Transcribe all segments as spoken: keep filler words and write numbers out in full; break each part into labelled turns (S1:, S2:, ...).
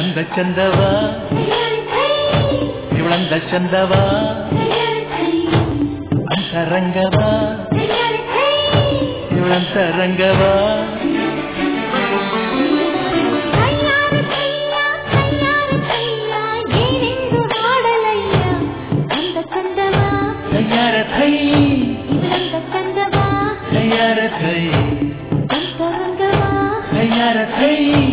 S1: ಇವಳಂದ ಚಂದವ ಇವಳಂದ ಚಂದವ ಅಂತರಂಗವ ಇವಳಂತರಂಗವ ತಯಾರ ಥೈ ತಯಾರ ಥೈ ತಯಾರ ಥೈ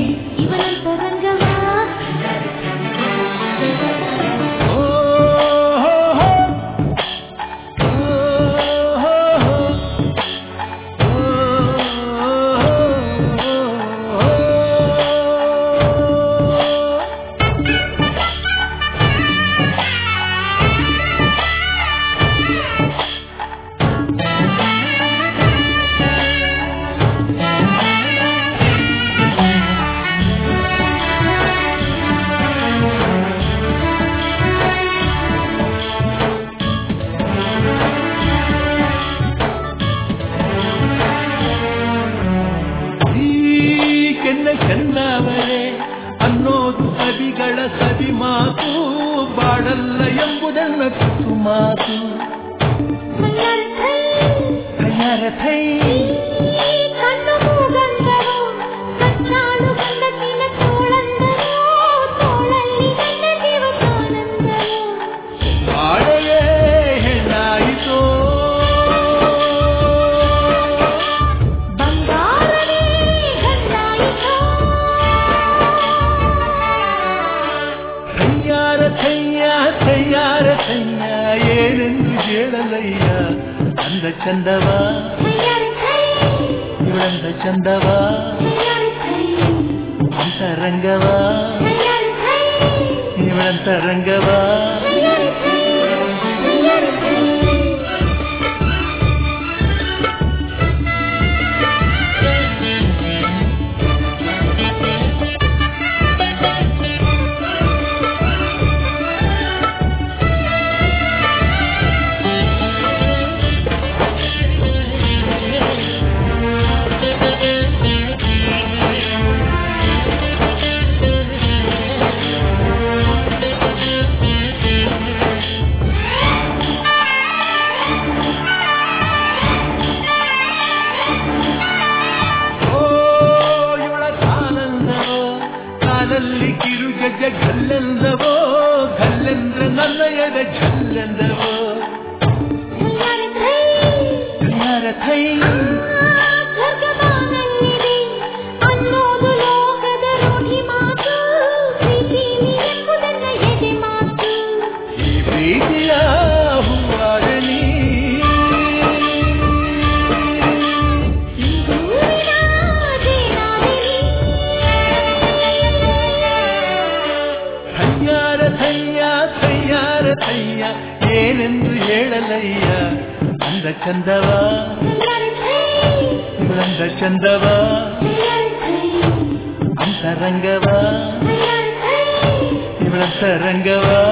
S1: ಚೆನ್ನವರೇ ಅನ್ನೋದು ಸವಿಗಳ ಸವಿ ಮಾತು ಬಾಡಲ್ಲ ಎಂಬುದನ್ನ ತುಸು ಮಾತು ತಯಾರ ಥೈ ಬಾಳವೇ ಹೆಣ್ಣಾಯಿತೋ ತಯಾರ ಥಯ್ಯ ಏನೆಂದು ಹೇಳಲಯ್ಯ ಅಂದ ಚಂದವ ಇವಳಂದ ಚಂದವ ಅಂತರಂಗವ ಇವಳಂತರಂಗವ ಕಾಲಲ್ಲಿ ಕಿರುಗಜ ಗಲ್ಲೆಂದವೋ ಗಲ್ಲೆಂದ್ರ ನನ್ನ ಎದೆ ಝಲ್ಲೆಂದವೋ ತಯಾರ ಥೈ ಈ ಪ್ರೀತಿಯ ಹೂವಾಗಲಿ ತಯಾರ ಥಯ್ಯ ಏನೆಂದು ಹೇಳಲಯ್ಯ ಅಂದ ಚಂದವ ಇವಳಂದ ಚಂದವ ಅಂತರಂಗವ ಇವಳಂತರಂಗವ